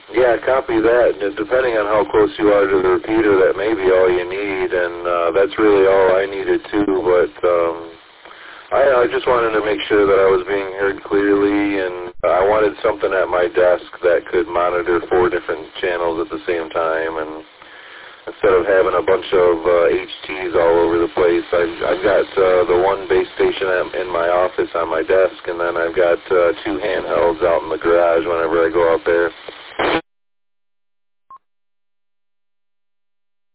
Yeah, copy that. And depending on how close you are to the repeater, that may be all you need, and that's really all I needed too. But I just wanted to make sure that I was being heard clearly, and I wanted something at my desk that could monitor 4 different channels at the same time, and instead of having a bunch of HTs all over the place, I've got the one base station in my office on my desk, and then I've got 2 handhelds out in the garage whenever I go out there.